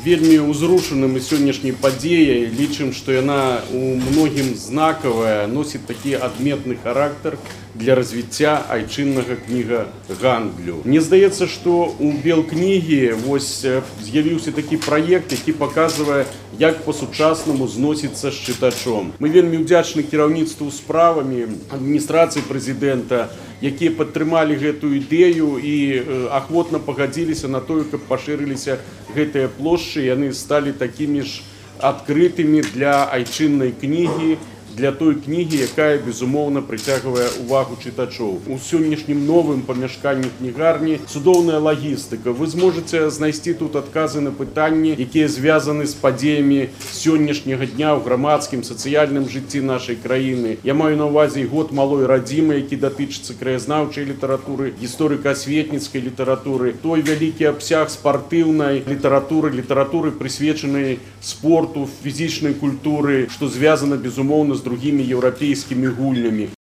вельмі ўзрушаным і сённяшняй падзеяй. Лічым, што яна у многім знакавая, носіць такі адметны характар для развіцця айчыннага кнігагандлю. Мне здаецца, што у Белкнігі з'явіўся такі праект, які паказвае, як па-сучаснаму зносіцца з чытачом. Мы вельмі ўдзячны кіраўніцтву справамі адміністрацыі прэзідэнта, якія падтрымалі гэтую ідэю і ахвотна пагадзіліся на тое, каб пашырыліся гэтыя плошчы, яны сталі такімі ж адкрытымі для айчыннай кнігі, для той кнігі, якая, безумоўна, прыцягвае ўвагу чытачоў. У сённяшнім новым памяшканні кнігарні цудоўная лагістыка. Вы зможаце знайсці тут адказы на пытанні, якія звязаны з падзеямі сённяшняга дня ў грамадскім, сацыяльным жыцці нашай краіны. Я маю на ўвазе год малой радзімы, які датычыцца краязнаўчай літаратуры, гісторыка-асветніцкай літаратуры, той вялікі абсяг спартыўнай літаратуры, літаратуры, прысвечанай спорту, фізічнай культуры, што звязана, безумоўна, з другімі еўрапейскімі гульнямі.